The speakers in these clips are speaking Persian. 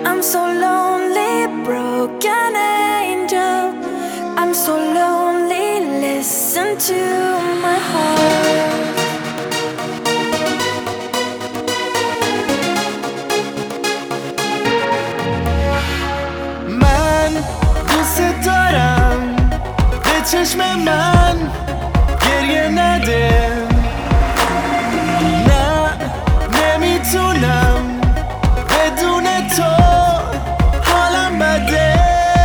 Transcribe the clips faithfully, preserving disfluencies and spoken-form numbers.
I'm so lonely, broken angel. I'm so lonely, listen to my heart. من دوست دارم به چشم من گریه نده. نه نمیتونم بدون تو حالم بده.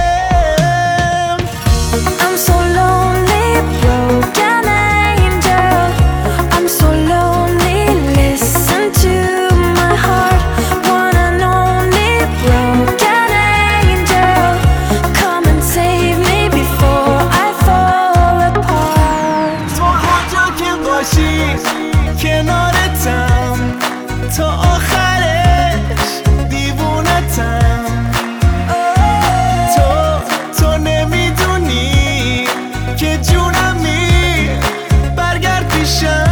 I'm so lonely, broken angel. I'm so lonely, listen to my heart. One and only broken angel. Come and save me before I fall apart. تو هر جا که باشی کنارتم تا آخرش دیوونتم. تو تو نمیدونی که جونمی برگرد پیشم.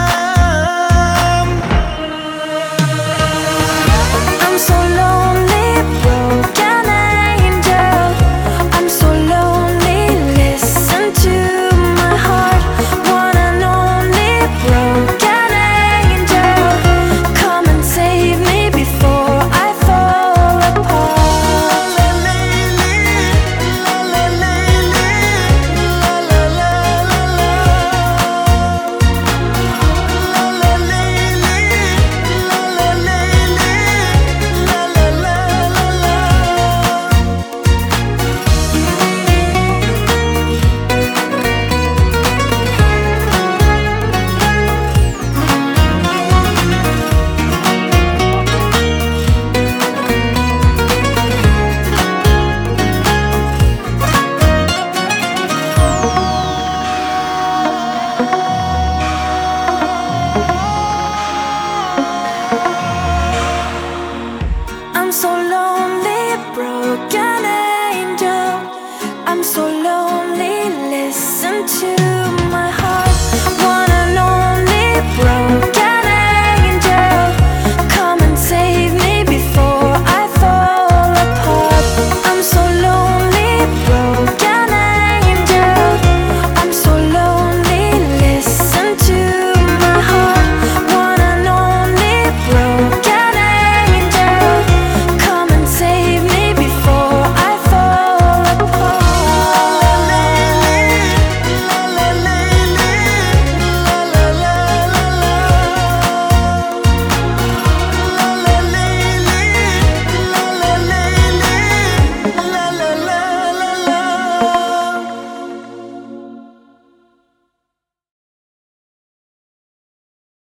I'm so lonely, broken angel. I'm so lonely, listen to my heart. One and only broken angel. Come and save me before I fall apart. La Layli, la la Layli, la la la la la. La la Layli, la la Layli, la la la la la. I'm so lonely, broken angel. I'm so lonely, listen to